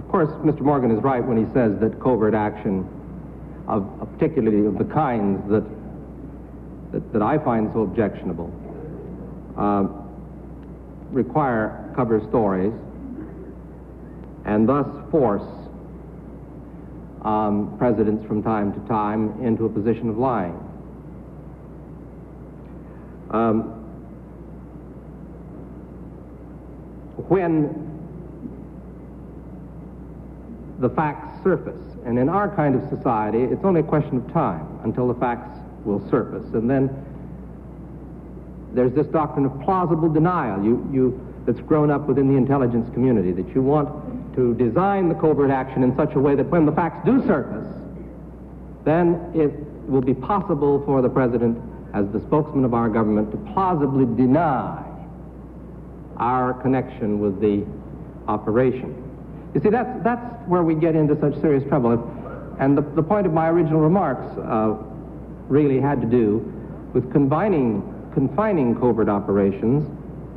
Of course, Mr. Morgan is right when he says that covert action, particularly of the kinds that I find so objectionable, require cover stories and thus force presidents from time to time into a position of lying. When the facts surface, and in our kind of society, it's only a question of time until the facts will surface, and then there's this doctrine of plausible denial that's grown up within the intelligence community, that you want to design the covert action in such a way that when the facts do surface, then it will be possible for the president, as the spokesman of our government, to plausibly deny our connection with the operation. You see, that's where we get into such serious trouble. And the point of my original remarks really had to do with confining covert operations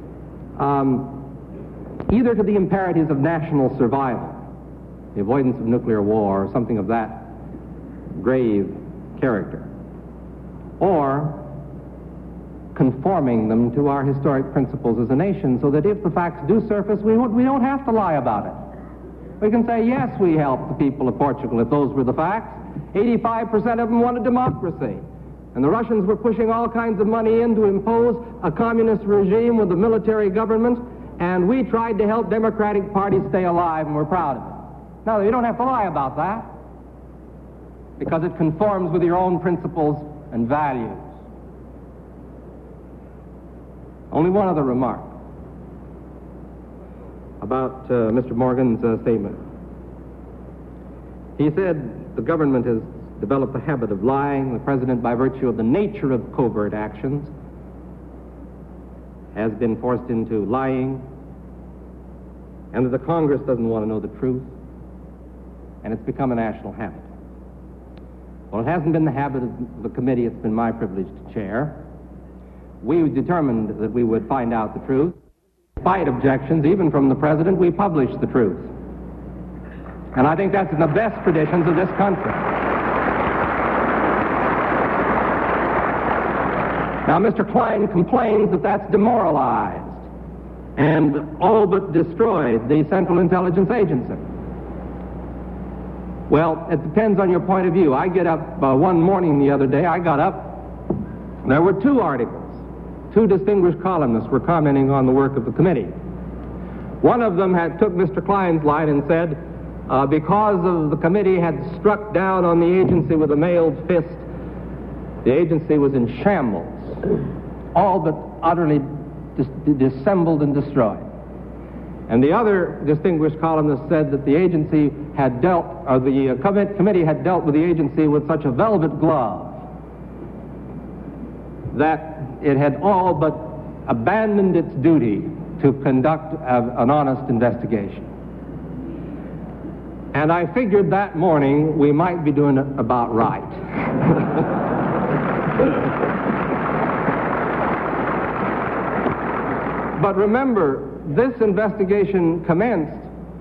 either to the imperatives of national survival, the avoidance of nuclear war, or something of that grave character, or conforming them to our historic principles as a nation, so that if the facts do surface, we don't have to lie about it. We can say, yes, we helped the people of Portugal if those were the facts. 85% of them wanted democracy. And the Russians were pushing all kinds of money in to impose a communist regime with a military government, and we tried to help Democratic Party stay alive, and we're proud of it. No, you don't have to lie about that, because it conforms with your own principles and values. Only one other remark about Mr. Morgan's statement. He said the government has developed the habit of lying. The president, by virtue of the nature of covert actions, has been forced into lying, and that the Congress doesn't want to know the truth, and it's become a national habit. Well, it hasn't been the habit of the committee it's been my privilege to chair. We determined that we would find out the truth. Despite objections, even from the president, we published the truth. And I think that's in the best traditions of this country. Now, Mr. Klein complains that that's demoralized and all but destroyed the Central Intelligence Agency. Well, it depends on your point of view. I get up one morning the other day, there were two articles. Two distinguished columnists were commenting on the work of the committee. One of them took Mr. Klein's line and said, because of the committee had struck down on the agency with a mailed fist, the agency was in shambles, all but utterly dissembled and destroyed. And the other distinguished columnist said that the agency had the committee had dealt with the agency with such a velvet glove that it had all but abandoned its duty to conduct an honest investigation. And I figured that morning we might be doing it about right. But remember, this investigation commenced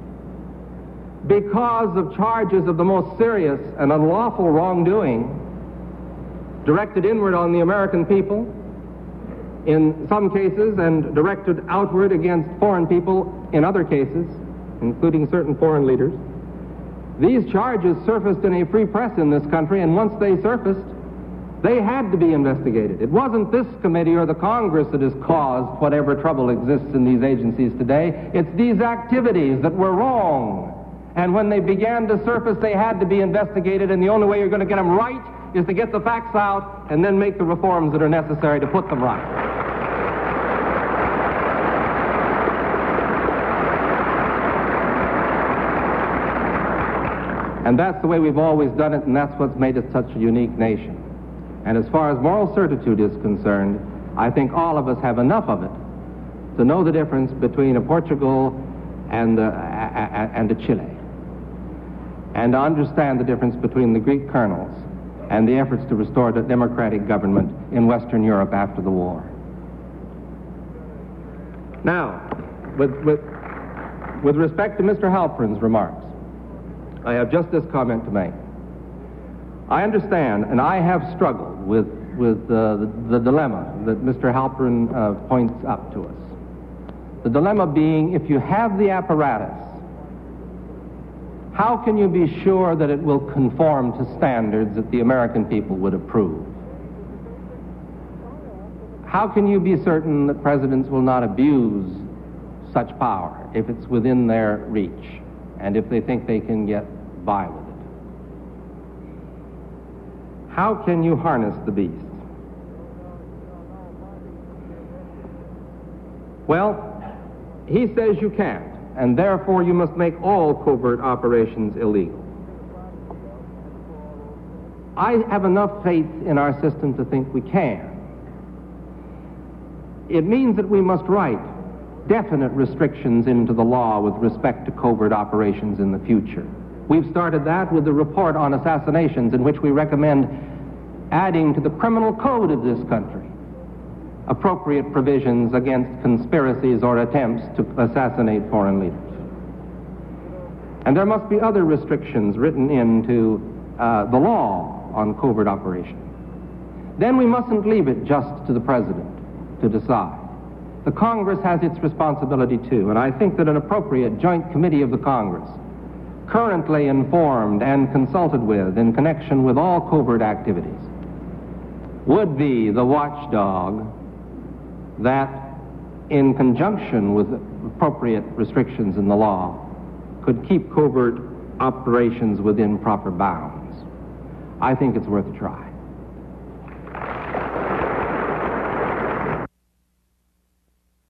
because of charges of the most serious and unlawful wrongdoing directed inward on the American people, in some cases, and directed outward against foreign people in other cases, including certain foreign leaders. These charges surfaced in a free press in this country, and once they surfaced, they had to be investigated. It wasn't this committee or the Congress that has caused whatever trouble exists in these agencies today. It's these activities that were wrong. And when they began to surface, they had to be investigated, and the only way you're going to get them right is to get the facts out and then make the reforms that are necessary to put them right. And that's the way we've always done it, and that's what's made us such a unique nation. And as far as moral certitude is concerned, I think all of us have enough of it to know the difference between a Portugal and a Chile, and to understand the difference between the Greek colonels and the efforts to restore the democratic government in Western Europe after the war. Now, with respect to Mr. Halperin's remarks, I have just this comment to make. I understand, and I have struggled with the dilemma that Mr. Halperin points up to us. The dilemma being, if you have the apparatus, how can you be sure that it will conform to standards that the American people would approve? How can you be certain that presidents will not abuse such power if it's within their reach and if they think they can get by with it? How can you harness the beast? Well, he says you can't, and therefore you must make all covert operations illegal. I have enough faith in our system to think we can. It means that we must write definite restrictions into the law with respect to covert operations in the future. We've started that with the report on assassinations, in which we recommend adding to the criminal code of this country appropriate provisions against conspiracies or attempts to assassinate foreign leaders. And there must be other restrictions written into the law on covert operations. Then we mustn't leave it just to the president to decide. The Congress has its responsibility too, and I think that an appropriate joint committee of the Congress, currently informed and consulted with in connection with all covert activities, would be the watchdog that, in conjunction with appropriate restrictions in the law, could keep covert operations within proper bounds. I think it's worth a try.